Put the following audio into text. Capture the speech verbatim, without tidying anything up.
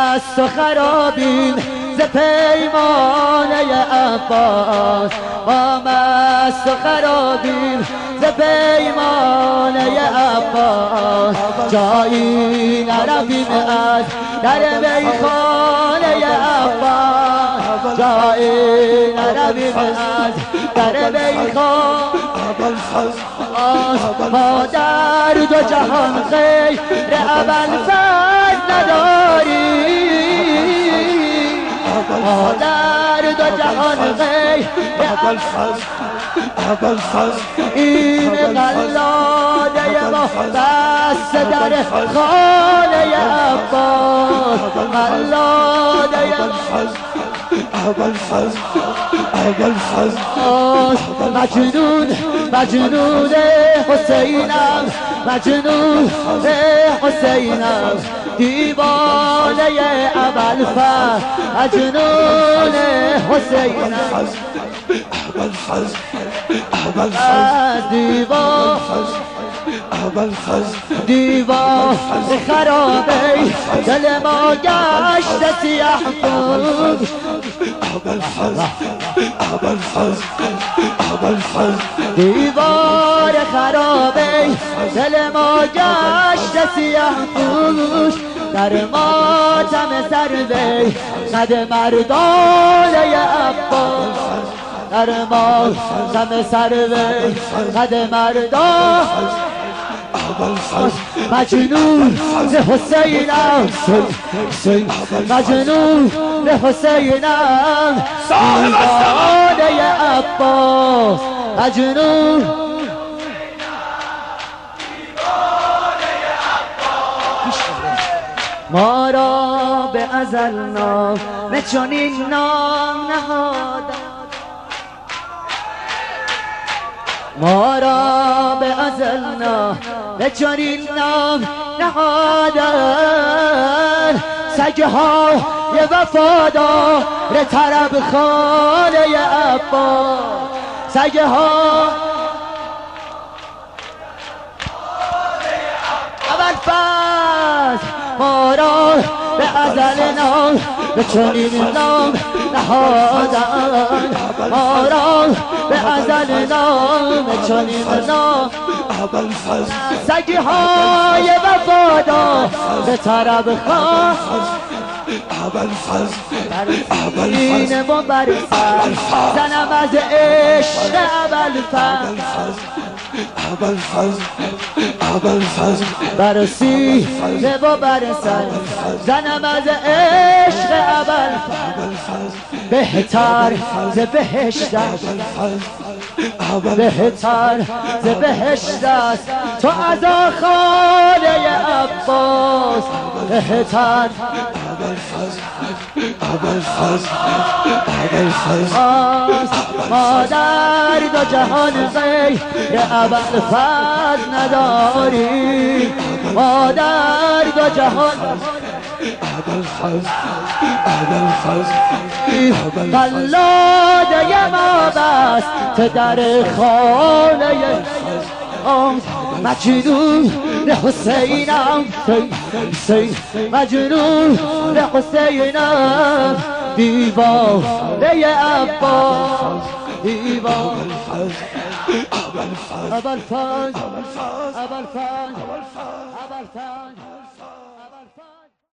مست و خرابیم ز پیمانه عباس، ما مست و خرابیم ز پیمانه عباس. جایی نرویم از در میخانه عباس، جایی نرویم از در میخانه. ما در دو جهان غیر ابوالفضل نداریم، ما در دو جهان غیر ابوالفضل. این قلاده ما بس در خانه عباس، قلاده ابوالفضل ابوالفضل. مجنون مجنون حسینم، مجنون حسینم، دیوانه ابوالفضل، مجنون حسینم، ابوالفضل ابوالفضل، دیوانه دیوار خرابه دل ما گشت سیاه بود. دیوار خرابه دل ما گشت سیاه بود، در ماتم سربه قد مردانه عباس، در ماتم سربه قد مردان. مجنون حسینم، مجنون حسینم، دیوانه عباس، مجنون ما را به ازل نام چنین نام نهادند، ما را به ازل نام چنین نام نهادند. سگ‌ها ی وفادار طرب خانه عباس، سگ‌ها ابوالفضل ما را به ازل نام چنین نام نهادند، ما را به ازل نام چنین نام. سگ‌های وفادار به طرب خان این و برسر زنم از عشق ابوالفضل، برسی و برسر زنم از عشق ابوالفضل. بهتر ز بهشت است، بهتر ز بهشت است تو از خانه عباس، بهتر ما در دو جهان غیر ابوالفضل نداریم، ما در دو جهان قلاده ما بست در خانه مجنون حسینم، مجنون حسینم، دیوانه عباس، دیوانه ابوالفضل ابوالفضل ابوالفضل ابوالفضل.